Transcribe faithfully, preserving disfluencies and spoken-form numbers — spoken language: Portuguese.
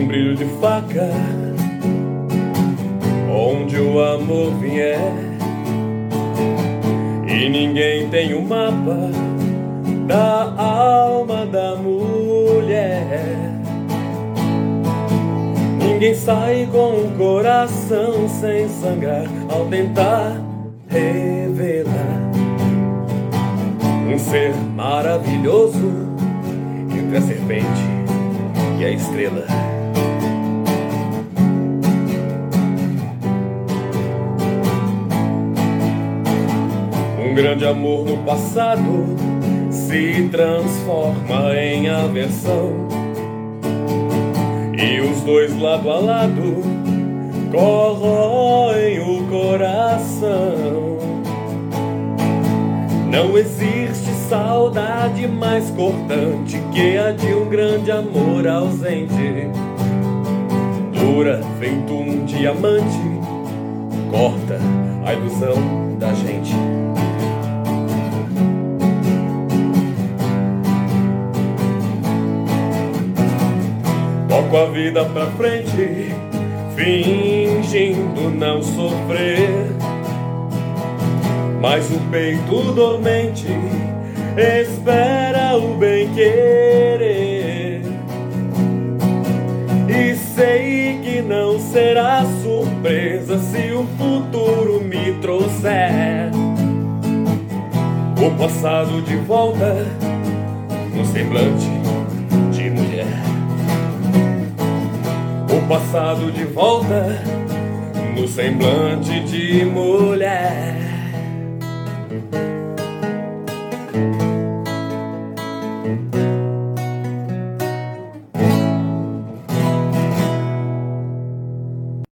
num brilho de faca, onde o amor vier, e ninguém tem o mapa da alma da mulher. Ninguém sai com o coração sem sangrar ao tentar revelar um ser maravilhoso entre a serpente e a estrela. Um grande amor no passado se transforma em aversão, e os dois lado a lado corroem o coração. Não existe saudade mais cortante que a de um grande amor ausente. Dura feito um diamante, corta a ilusão da gente. Toco a vida pra frente, fingindo não sofrer, mas o peito dormente espera o bem-querer. E sei que não será surpresa se o futuro me trouxer o passado de volta no semblante de mulher. O passado de volta no semblante de mulher.